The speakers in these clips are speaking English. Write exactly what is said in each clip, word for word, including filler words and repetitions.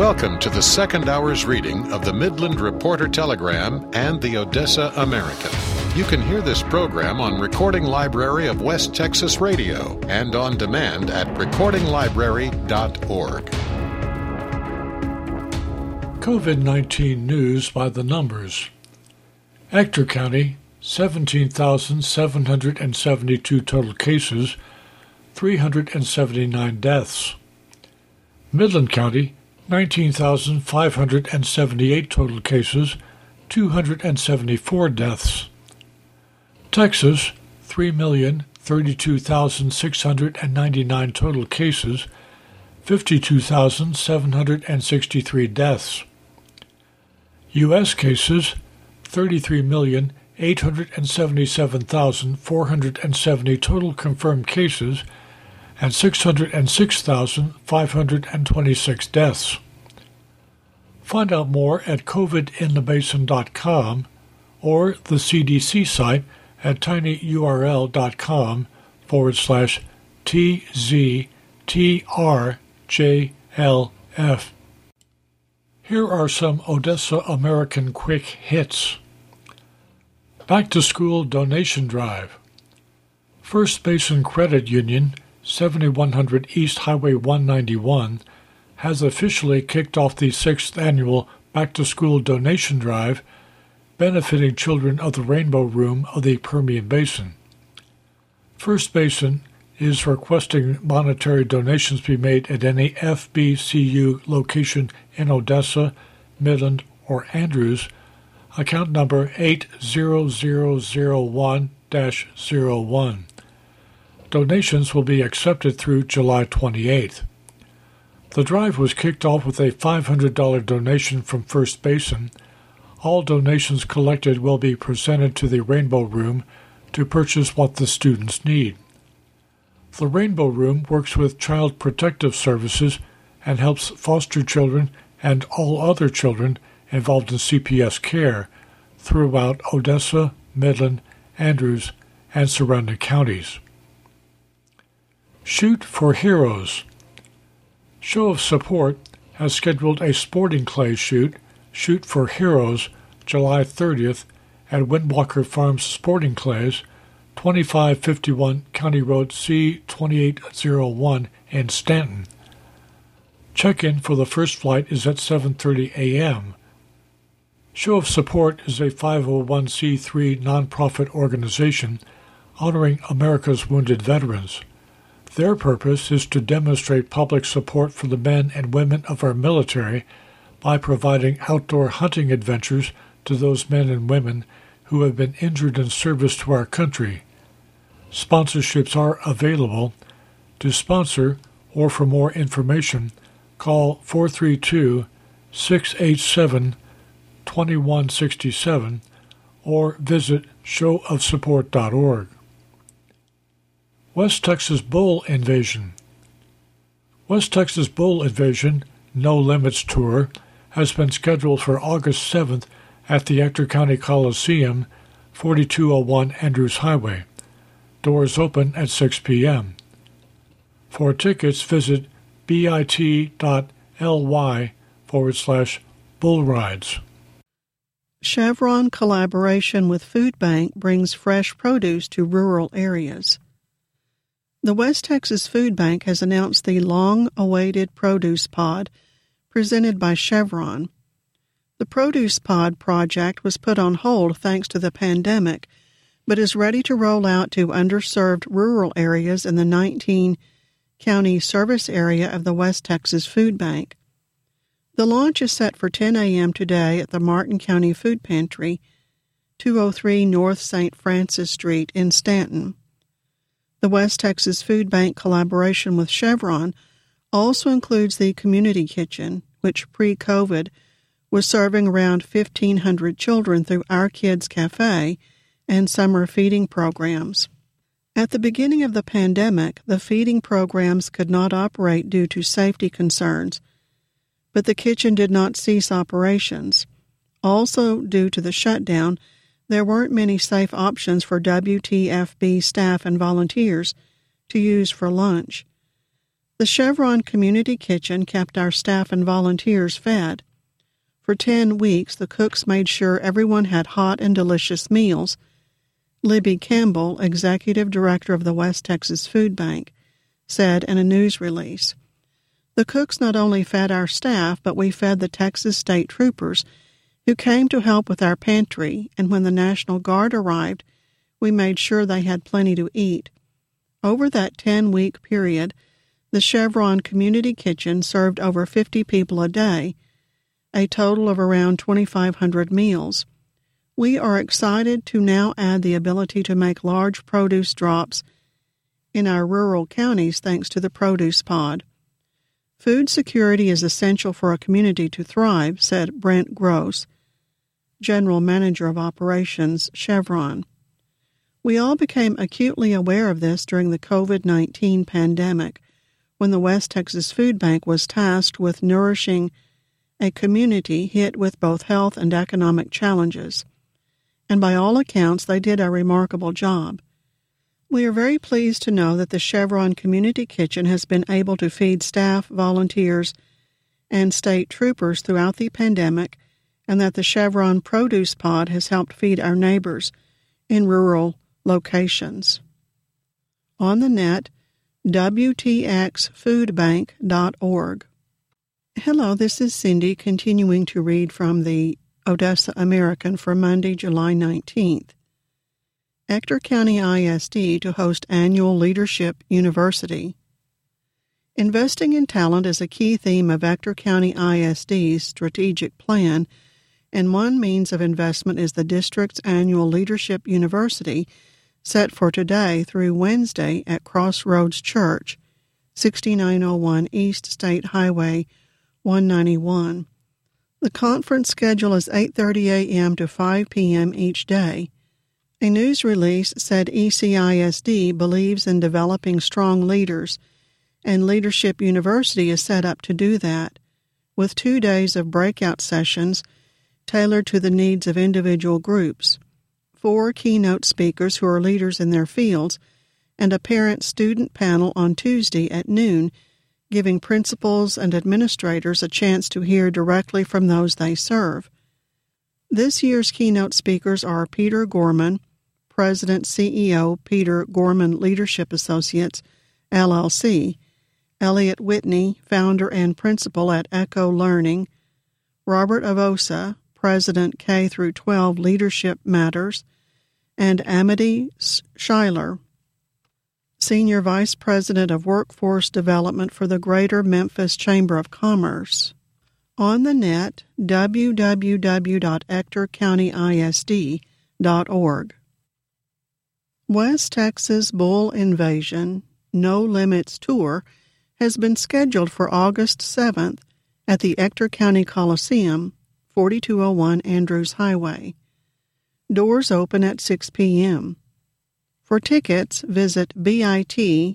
Welcome to the second hour's reading of the Midland Reporter Telegram and the Odessa American. You can hear this program on Recording Library of West Texas Radio and on demand at recording library dot org. COVID nineteen news by the numbers. Ector County, seventeen thousand seven hundred seventy-two total cases, three hundred seventy-nine deaths. Midland County, nineteen thousand five hundred seventy-eight total cases, two hundred seventy-four deaths. Texas, three million thirty-two thousand six hundred ninety-nine total cases, fifty-two thousand seven hundred sixty-three deaths. U S cases, thirty-three million eight hundred seventy-seven thousand four hundred seventy total confirmed cases, and six hundred six thousand five hundred twenty-six deaths. Find out more at covid in the basin dot com or the C D C site at tinyurl.com forward slash TZTRJLF. Here are some Odessa American quick hits. Back to School Donation Drive. First Basin Credit Union, seventy-one hundred East Highway one ninety-one, has officially kicked off the sixth annual Back to School Donation Drive, benefiting children of the Rainbow Room of the Permian Basin. First Basin is requesting monetary donations be made at any F B C U location in Odessa, Midland, or Andrews, account number eight zero zero zero one dash zero one. Donations will be accepted through July twenty-eighth. The drive was kicked off with a five hundred dollars donation from First Basin. All donations collected will be presented to the Rainbow Room to purchase what the students need. The Rainbow Room works with Child Protective Services and helps foster children and all other children involved in C P S care throughout Odessa, Midland, Andrews, and surrounding counties. Shoot for Heroes. Show of Support has scheduled a sporting clay shoot, Shoot for Heroes, July thirtieth, at Windwalker Farms Sporting Clays, twenty-five fifty-one County Road C twenty-eight oh one in Stanton. Check-in for the first flight is at seven thirty a.m. Show of Support is a five oh one c three nonprofit organization honoring America's wounded veterans. Their purpose is to demonstrate public support for the men and women of our military by providing outdoor hunting adventures to those men and women who have been injured in service to our country. Sponsorships are available. To sponsor or for more information, call four three two, six eight seven, two one six seven or visit show of support dot org. West Texas Bull Invasion. West Texas Bull Invasion No Limits Tour has been scheduled for August seventh at the Ector County Coliseum, forty-two oh one Andrews Highway. Doors open at six p.m. For tickets, visit bit.ly forward slash bull rides. Chevron collaboration with Food Bank brings fresh produce to rural areas. The West Texas Food Bank has announced the long-awaited Produce Pod presented by Chevron. The Produce Pod project was put on hold thanks to the pandemic, but is ready to roll out to underserved rural areas in the nineteen-county service area of the West Texas Food Bank. The launch is set for ten a.m. today at the Martin County Food Pantry, two oh three North Saint Francis Street in Stanton. The West Texas Food Bank collaboration with Chevron also includes the Community Kitchen, which pre-COVID was serving around fifteen hundred children through Our Kids Cafe and summer feeding programs. At the beginning of the pandemic, the feeding programs could not operate due to safety concerns, but the kitchen did not cease operations. Also, due to the shutdown, there weren't many safe options for W T F B staff and volunteers to use for lunch. The Chevron Community Kitchen kept our staff and volunteers fed. For ten weeks, the cooks made sure everyone had hot and delicious meals. Libby Campbell, executive director of the West Texas Food Bank, said in a news release, "The cooks not only fed our staff, but we fed the Texas State Troopers who came to help with our pantry, and when the National Guard arrived, we made sure they had plenty to eat." Over that ten-week period, the Chevron Community Kitchen served over fifty people a day, a total of around twenty-five hundred meals. We are excited to now add the ability to make large produce drops in our rural counties thanks to the Produce Pod. Food security is essential for a community to thrive, said Brent Gross, General Manager of Operations, Chevron. We all became acutely aware of this during the covid nineteen pandemic, when the West Texas Food Bank was tasked with nourishing a community hit with both health and economic challenges. And by all accounts, they did a remarkable job. We are very pleased to know that the Chevron Community Kitchen has been able to feed staff, volunteers, and state troopers throughout the pandemic, and that the Chevron Produce Pod has helped feed our neighbors in rural locations. On the net, W T X food bank dot org. Hello, this is Cindy continuing to read from the Odessa American for Monday, July nineteenth. Ector County I S D to host annual Leadership University. Investing in talent is a key theme of Ector County I S D's strategic plan, and one means of investment is the district's annual Leadership University set for today through Wednesday at Crossroads Church, sixty-nine oh one East State Highway one ninety-one. The conference schedule is eight thirty a.m. to five p.m. each day. A news release said E C I S D believes in developing strong leaders, and Leadership University is set up to do that, with two days of breakout sessions tailored to the needs of individual groups, four keynote speakers who are leaders in their fields, and a parent-student panel on Tuesday at noon, giving principals and administrators a chance to hear directly from those they serve. This year's keynote speakers are Peter Gorman, President C E O, Peter Gorman Leadership Associates, L L C, Elliot Whitney, founder and principal at Echo Learning, Robert Avosa, President K through twelve Leadership Matters, and Amity Schuyler, Senior Vice President of Workforce Development for the Greater Memphis Chamber of Commerce. On the net, w w w dot ector county I S D dot org. West Texas Bull Invasion No Limits Tour has been scheduled for August seventh at the Ector County Coliseum, forty-two oh one Andrews Highway. Doors open at six p.m. For tickets, visit bit.ly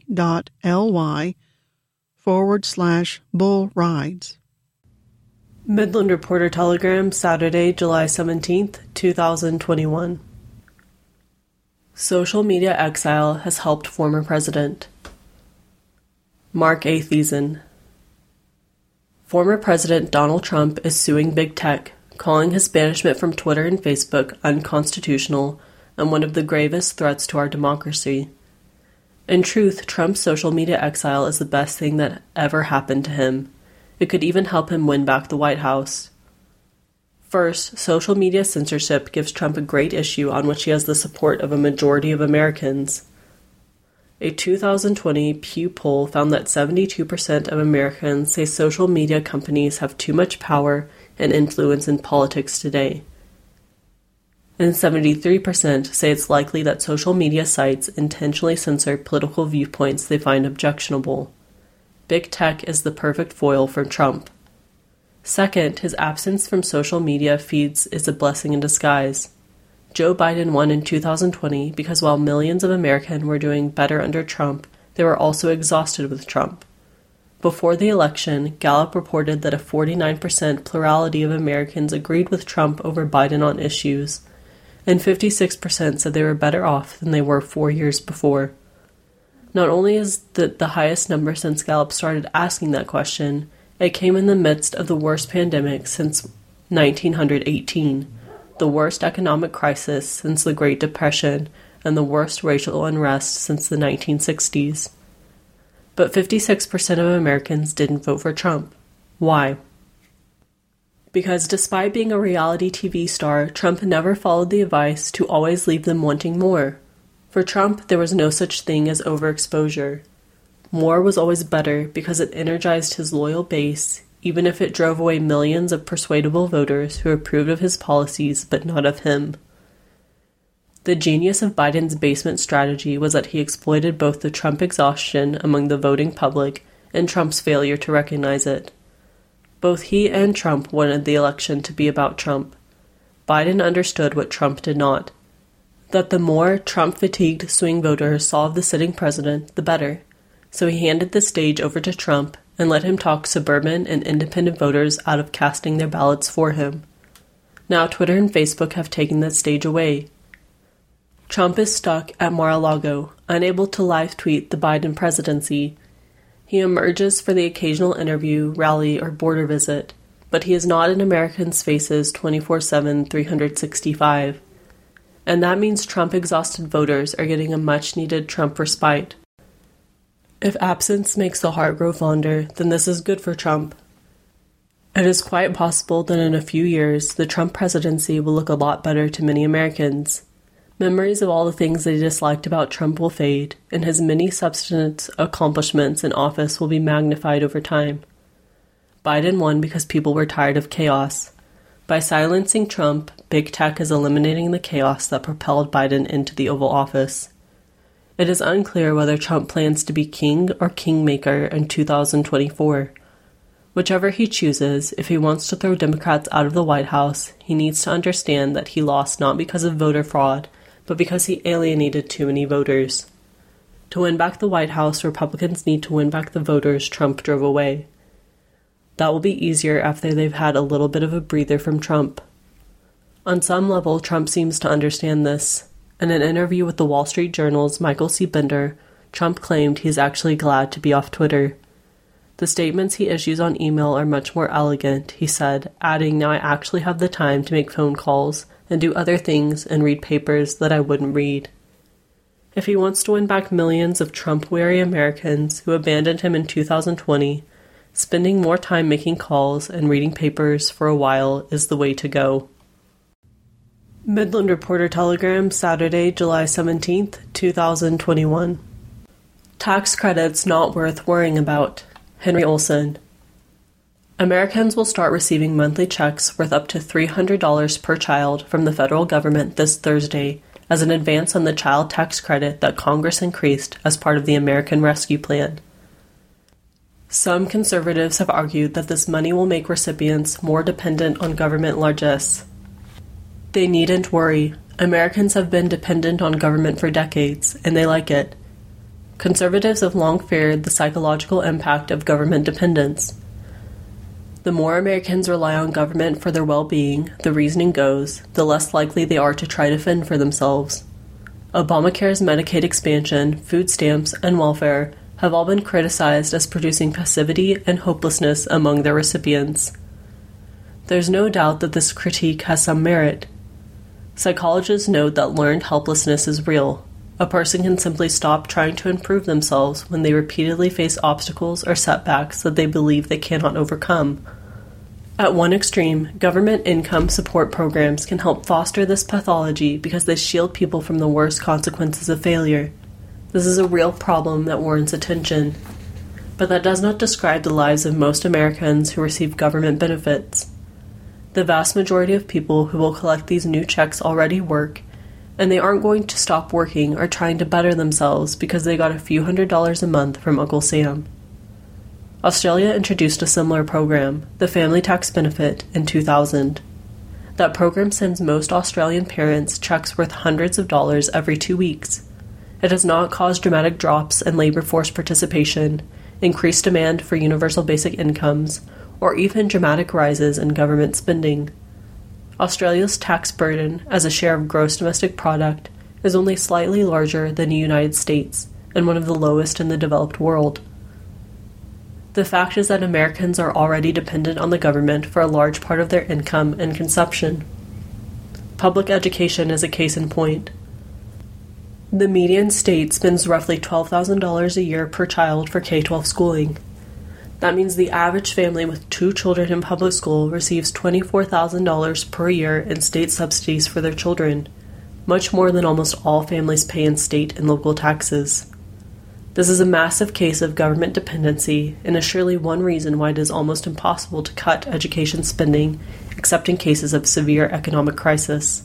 forward slash bull rides. Midland Reporter Telegram, Saturday, July seventeenth, twenty twenty-one. Social media exile has helped former president. Mark A. Thiessen. Former President Donald Trump is suing Big Tech, calling his banishment from Twitter and Facebook unconstitutional and one of the gravest threats to our democracy. In truth, Trump's social media exile is the best thing that ever happened to him. It could even help him win back the White House. First, social media censorship gives Trump a great issue on which he has the support of a majority of Americans. A two thousand twenty Pew poll found that seventy-two percent of Americans say social media companies have too much power and influence in politics today. And seventy-three percent say it's likely that social media sites intentionally censor political viewpoints they find objectionable. Big Tech is the perfect foil for Trump. Second, his absence from social media feeds is a blessing in disguise. Joe Biden won in two thousand twenty because while millions of Americans were doing better under Trump, they were also exhausted with Trump. Before the election, Gallup reported that a forty-nine percent plurality of Americans agreed with Trump over Biden on issues, and fifty-six percent said they were better off than they were four years before. Not only is it the highest number since Gallup started asking that question, it came in the midst of the worst pandemic since nineteen eighteen, the worst economic crisis since the Great Depression, and the worst racial unrest since the nineteen sixties. But fifty-six percent of Americans didn't vote for Trump. Why? Because despite being a reality T V star, Trump never followed the advice to always leave them wanting more. For Trump, there was no such thing as overexposure. More was always better because it energized his loyal base, even if it drove away millions of persuadable voters who approved of his policies but not of him. The genius of Biden's basement strategy was that he exploited both the Trump exhaustion among the voting public and Trump's failure to recognize it. Both he and Trump wanted the election to be about Trump. Biden understood what Trump did not. That the more Trump-fatigued swing voters saw of the sitting president, the better. So he handed the stage over to Trump and let him talk suburban and independent voters out of casting their ballots for him. Now Twitter and Facebook have taken that stage away. Trump is stuck at Mar-a-Lago, unable to live tweet the Biden presidency. He emerges for the occasional interview, rally, or border visit, but he is not in Americans' faces twenty-four seven, three hundred sixty-five. And that means Trump-exhausted voters are getting a much-needed Trump respite. If absence makes the heart grow fonder, then this is good for Trump. It is quite possible that in a few years, the Trump presidency will look a lot better to many Americans. Memories of all the things they disliked about Trump will fade, and his many substantive accomplishments in office will be magnified over time. Biden won because people were tired of chaos. By silencing Trump, Big Tech is eliminating the chaos that propelled Biden into the Oval Office. It is unclear whether Trump plans to be king or kingmaker in two thousand twenty-four. Whichever he chooses, if he wants to throw Democrats out of the White House, he needs to understand that he lost not because of voter fraud, but because he alienated too many voters. To win back the White House, Republicans need to win back the voters Trump drove away. That will be easier after they've had a little bit of a breather from Trump. On some level, Trump seems to understand this. In an interview with the Wall Street Journal's Michael C. Bender, Trump claimed he's actually glad to be off Twitter. The statements he issues on email are much more elegant, he said, adding, "Now I actually have the time to make phone calls and do other things and read papers that I wouldn't read." If he wants to win back millions of Trump-weary Americans who abandoned him in two thousand twenty, spending more time making calls and reading papers for a while is the way to go. Midland Reporter Telegram, Saturday, July seventeenth, two thousand twenty-one. Tax credits not worth worrying about. Henry Olson. Americans will start receiving monthly checks worth up to three hundred dollars per child from the federal government this Thursday as an advance on the child tax credit that Congress increased as part of the American Rescue Plan. Some conservatives have argued that this money will make recipients more dependent on government largesse. They needn't worry. Americans have been dependent on government for decades, and they like it. Conservatives have long feared the psychological impact of government dependence. The more Americans rely on government for their well-being, the reasoning goes, the less likely they are to try to fend for themselves. Obamacare's Medicaid expansion, food stamps, and welfare have all been criticized as producing passivity and hopelessness among their recipients. There's no doubt that this critique has some merit. Psychologists note that learned helplessness is real. A person can simply stop trying to improve themselves when they repeatedly face obstacles or setbacks that they believe they cannot overcome. At one extreme, government income support programs can help foster this pathology because they shield people from the worst consequences of failure. This is a real problem that warrants attention. But that does not describe the lives of most Americans who receive government benefits. The vast majority of people who will collect these new checks already work, and they aren't going to stop working or trying to better themselves because they got a few hundred dollars a month from Uncle Sam. Australia introduced a similar program, the Family Tax Benefit, in two thousand. That program sends most Australian parents checks worth hundreds of dollars every two weeks. It has not caused dramatic drops in labor force participation, increased demand for universal basic incomes, or even dramatic rises in government spending. Australia's tax burden as a share of gross domestic product is only slightly larger than the United States, and one of the lowest in the developed world. The fact is that Americans are already dependent on the government for a large part of their income and consumption. Public education is a case in point. The median state spends roughly twelve thousand dollars a year per child for K through twelve schooling. That means the average family with two children in public school receives twenty-four thousand dollars per year in state subsidies for their children, much more than almost all families pay in state and local taxes. This is a massive case of government dependency and is surely one reason why it is almost impossible to cut education spending except in cases of severe economic crisis.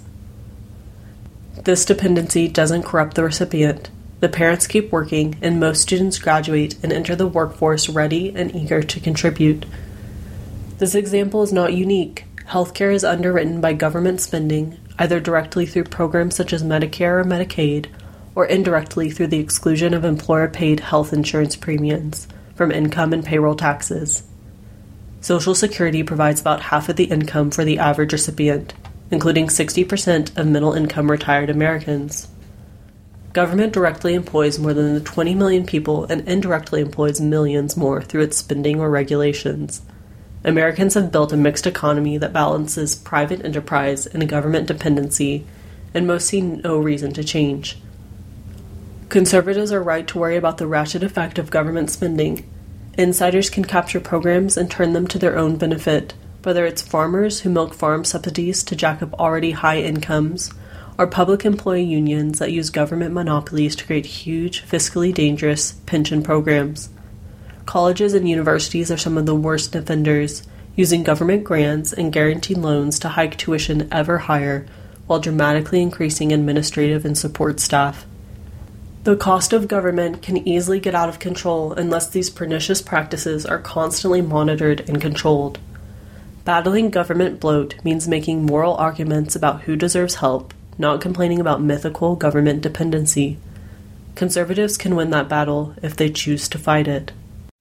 This dependency doesn't corrupt the recipient. The parents keep working, and most students graduate and enter the workforce ready and eager to contribute. This example is not unique. Healthcare is underwritten by government spending, either directly through programs such as Medicare or Medicaid, or indirectly through the exclusion of employer-paid health insurance premiums from income and payroll taxes. Social Security provides about half of the income for the average recipient, including sixty percent of middle-income retired Americans. Government directly employs more than twenty million people and indirectly employs millions more through its spending or regulations. Americans have built a mixed economy that balances private enterprise and government dependency, and most see no reason to change. Conservatives are right to worry about the ratchet effect of government spending. Insiders can capture programs and turn them to their own benefit, whether it's farmers who milk farm subsidies to jack up already high incomes, or public employee unions that use government monopolies to create huge, fiscally dangerous pension programs. Colleges and universities are some of the worst offenders, using government grants and guaranteed loans to hike tuition ever higher while dramatically increasing administrative and support staff. The cost of government can easily get out of control unless these pernicious practices are constantly monitored and controlled. Battling government bloat means making moral arguments about who deserves help, not complaining about mythical government dependency. Conservatives can win that battle if they choose to fight it.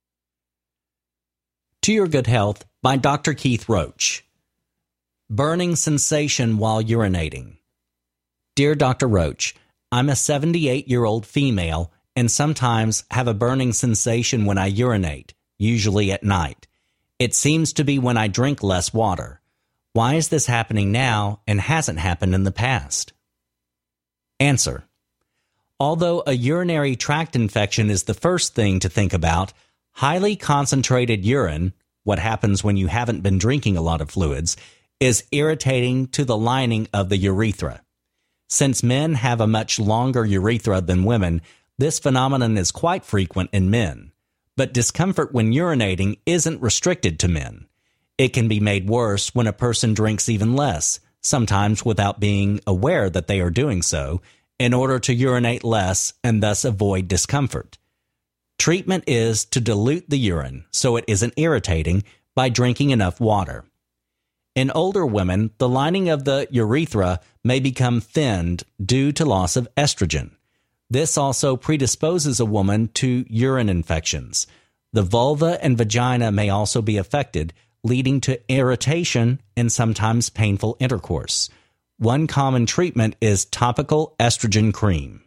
To Your Good Health by Doctor Keith Roach. Burning sensation while urinating. Dear Doctor Roach, I'm a seventy-eight-year-old female and sometimes have a burning sensation when I urinate, usually at night. It seems to be when I drink less water. Why is this happening now and hasn't happened in the past? Answer. Although a urinary tract infection is the first thing to think about, highly concentrated urine, what happens when you haven't been drinking a lot of fluids, is irritating to the lining of the urethra. Since men have a much longer urethra than women, this phenomenon is quite frequent in men. But discomfort when urinating isn't restricted to men. It can be made worse when a person drinks even less, sometimes without being aware that they are doing so, in order to urinate less and thus avoid discomfort. Treatment is to dilute the urine so it isn't irritating by drinking enough water. In older women, the lining of the urethra may become thinned due to loss of estrogen. This also predisposes a woman to urine infections. The vulva and vagina may also be affected, leading to irritation and sometimes painful intercourse. One common treatment is topical estrogen cream.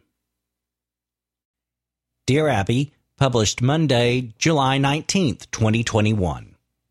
Dear Abby, published Monday, July nineteenth, twenty twenty-one.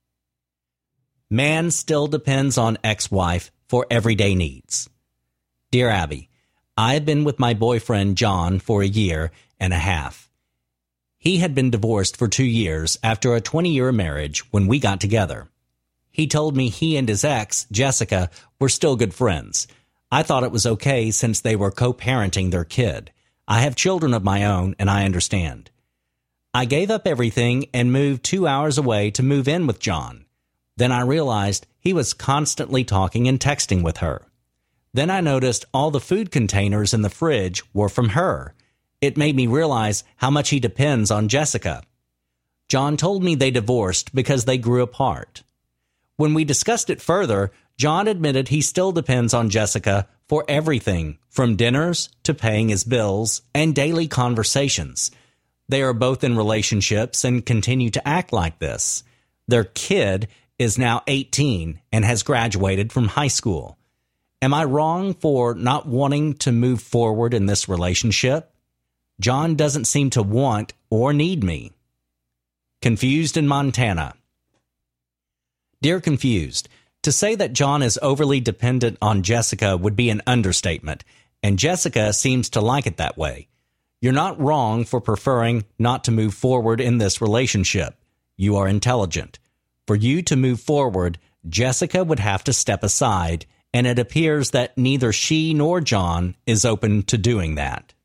Man still depends on ex-wife for everyday needs. Dear Abby, I have been with my boyfriend John for a year and a half. He had been divorced for two years after a twenty-year marriage when we got together. He told me he and his ex, Jessica, were still good friends. I thought it was okay since they were co-parenting their kid. I have children of my own, and I understand. I gave up everything and moved two hours away to move in with John. Then I realized he was constantly talking and texting with her. Then I noticed all the food containers in the fridge were from her. It made me realize how much he depends on Jessica. John told me they divorced because they grew apart. When we discussed it further, John admitted he still depends on Jessica for everything, from dinners to paying his bills and daily conversations. They are both in relationships and continue to act like this. Their kid is now eighteen and has graduated from high school. Am I wrong for not wanting to move forward in this relationship? John doesn't seem to want or need me. Confused in Montana. Dear Confused, to say that John is overly dependent on Jessica would be an understatement, and Jessica seems to like it that way. You're not wrong for preferring not to move forward in this relationship. You are intelligent. For you to move forward, Jessica would have to step aside, and it appears that neither she nor John is open to doing that.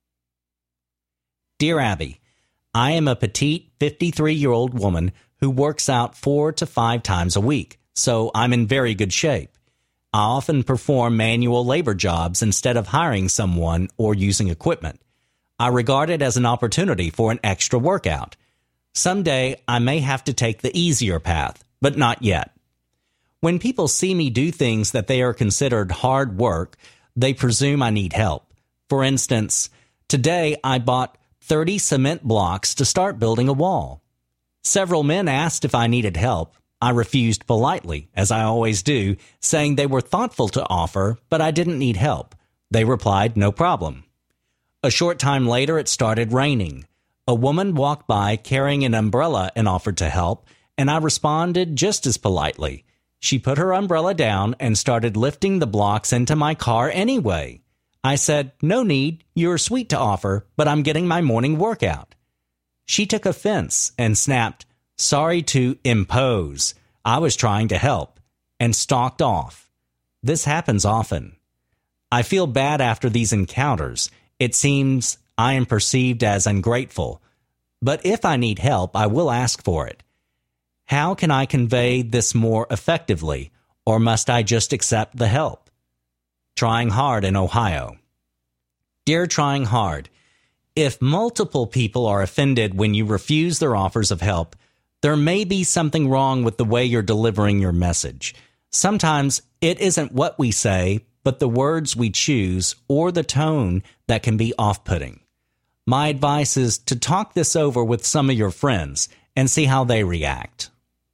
Dear Abby, I am a petite fifty-three-year-old woman who works out four to five times a week, so I'm in very good shape. I often perform manual labor jobs instead of hiring someone or using equipment. I regard it as an opportunity for an extra workout. Someday I may have to take the easier path, but not yet. When people see me do things that they are considered hard work, they presume I need help. For instance, today I bought thirty cement blocks to start building a wall. Several men asked if I needed help. I refused politely, as I always do, saying they were thoughtful to offer, but I didn't need help. They replied, no problem. A short time later, it started raining. A woman walked by carrying an umbrella and offered to help, and I responded just as politely. She put her umbrella down and started lifting the blocks into my car anyway. I said, no need, you're sweet to offer, but I'm getting my morning workout. She took offense and snapped, sorry to impose. I was trying to help, and stalked off. This happens often. I feel bad after these encounters. It seems I am perceived as ungrateful. But if I need help, I will ask for it. How can I convey this more effectively, or must I just accept the help? Trying Hard in Ohio. Dear Trying Hard, if multiple people are offended when you refuse their offers of help, there may be something wrong with the way you're delivering your message. Sometimes it isn't what we say, but the words we choose or the tone that can be off-putting. My advice is to talk this over with some of your friends and see how they react.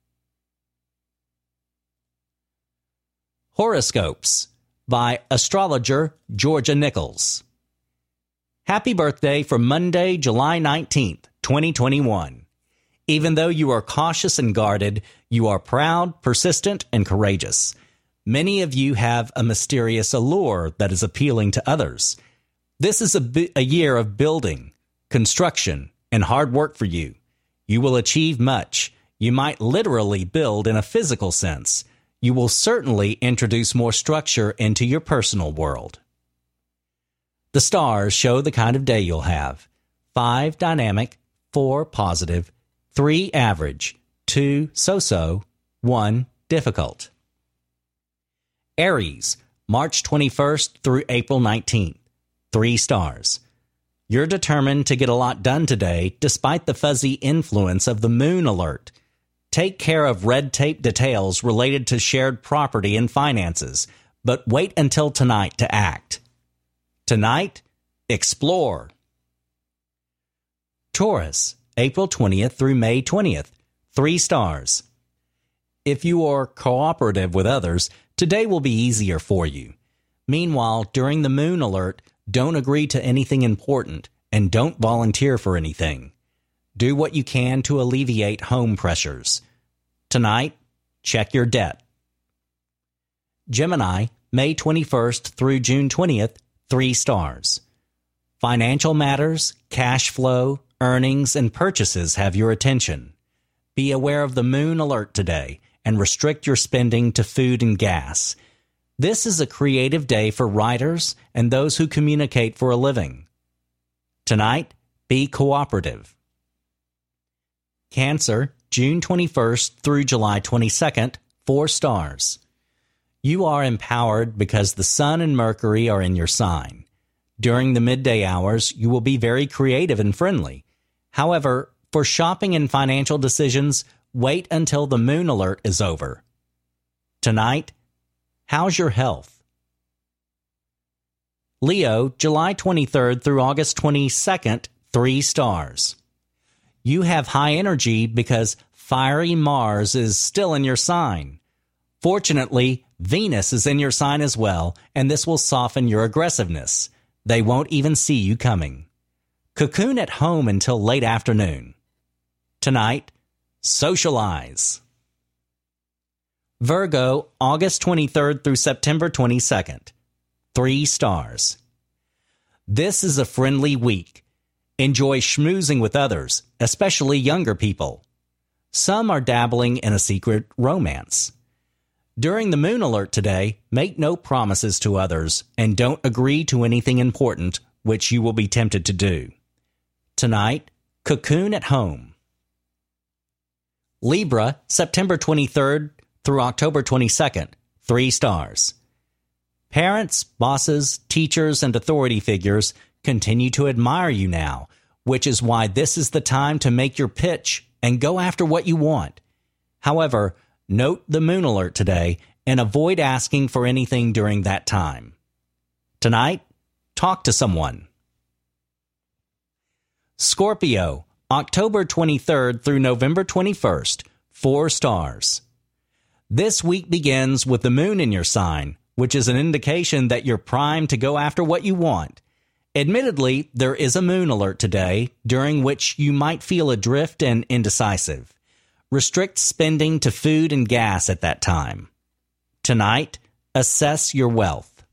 Horoscopes by astrologer Georgia Nichols. Happy birthday for Monday, July nineteenth, twenty twenty-one. Even though you are cautious and guarded, you are proud, persistent, and courageous. Many of you have a mysterious allure that is appealing to others. This is a, bi- a year of building, construction, and hard work for you. You will achieve much. You might literally build in a physical sense. You will certainly introduce more structure into your personal world. The stars show the kind of day you'll have. Five dynamic, four positive, three average, two so-so, one difficult. Aries, March twenty-first through April nineteenth. Three stars. You're determined to get a lot done today despite the fuzzy influence of the moon alert. Take care of red tape details related to shared property and finances, but wait until tonight to act. Tonight, explore. Taurus, April twentieth through May twentieth. Three stars. If you are cooperative with others, today will be easier for you. Meanwhile, during the moon alert, don't agree to anything important and don't volunteer for anything. Do what you can to alleviate home pressures. Tonight, check your debt. Gemini, May twenty-first through June twentieth, three stars. Financial matters, cash flow, earnings, and purchases have your attention. Be aware of the moon alert today and restrict your spending to food and gas. This is a creative day for writers and those who communicate for a living. Tonight, be cooperative. Cancer, June twenty-first through July twenty-second, four stars. You are empowered because the Sun and Mercury are in your sign. During the midday hours, you will be very creative and friendly. However, for shopping and financial decisions, wait until the moon alert is over. Tonight, how's your health? Leo, July twenty-third through August twenty-second, three stars. You have high energy because fiery Mars is still in your sign. Fortunately, Venus is in your sign as well, and this will soften your aggressiveness. They won't even see you coming. cocoon at home until late afternoon. Tonight, socialize. Virgo, August twenty-third through September twenty-second. Three stars. This is a friendly week. Enjoy schmoozing with others, especially younger people. Some are dabbling in a secret romance. During the moon alert today, make no promises to others and don't agree to anything important, which you will be tempted to do. Tonight, cocoon at home. Libra, September twenty-third through October twenty-second. Three stars. Parents, bosses, teachers, and authority figures continue to admire you now, which is why this is the time to make your pitch and go after what you want. However, note the moon alert today and avoid asking for anything during that time. Tonight, talk to someone. Scorpio, October twenty-third through November twenty-first, four stars. This week begins with the moon in your sign, which is an indication that you're primed to go after what you want. Admittedly, there is a moon alert today, during which you might feel adrift and indecisive. Restrict spending to food and gas at that time. Tonight, assess your wealth.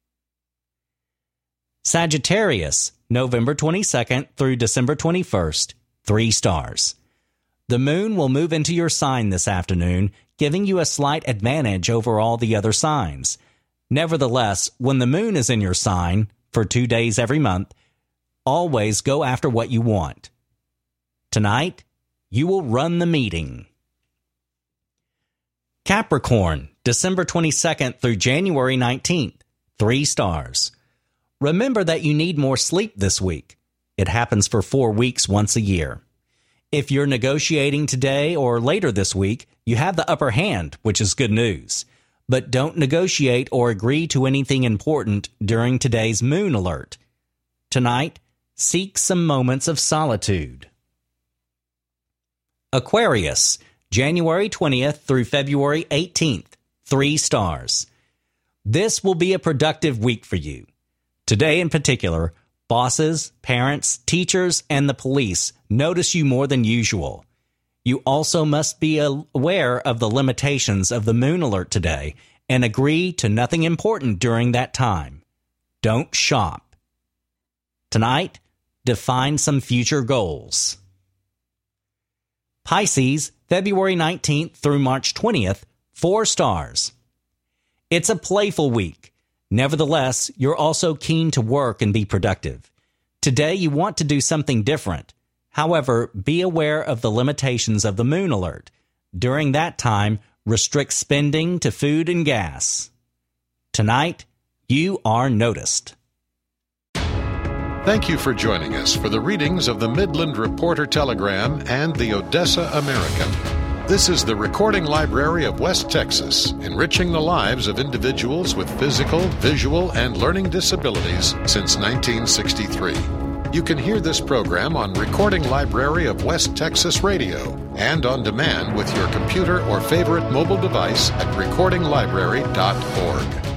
Sagittarius, November twenty-second through December twenty-first, three stars. The moon will move into your sign this afternoon, giving you a slight advantage over all the other signs. Nevertheless, when the moon is in your sign, for two days every month, always go after what you want. Tonight, you will run the meeting. Capricorn, December twenty-second through January nineteenth, three stars. Remember that you need more sleep this week. It happens for four weeks once a year. If you're negotiating today or later this week, you have the upper hand, which is good news. But don't negotiate or agree to anything important during today's moon alert. Tonight, seek some moments of solitude. Aquarius, January twentieth through February eighteenth, three stars. This will be a productive week for you. Today in particular, bosses, parents, teachers, and the police notice you more than usual. You also must be aware of the limitations of the moon alert today and agree to nothing important during that time. Don't shop. Tonight, define some future goals. Pisces, February nineteenth through March twentieth, four stars. It's a playful week. Nevertheless, you're also keen to work and be productive. Today, you want to do something different. However, be aware of the limitations of the moon alert. During that time, restrict spending to food and gas. Tonight, you are noticed. Thank you for joining us for the readings of the Midland Reporter Telegram and the Odessa American. This is the Recording Library of West Texas, enriching the lives of individuals with physical, visual, and learning disabilities since nineteen sixty-three. You can hear this program on Recording Library of West Texas Radio and on demand with your computer or favorite mobile device at recording library dot org.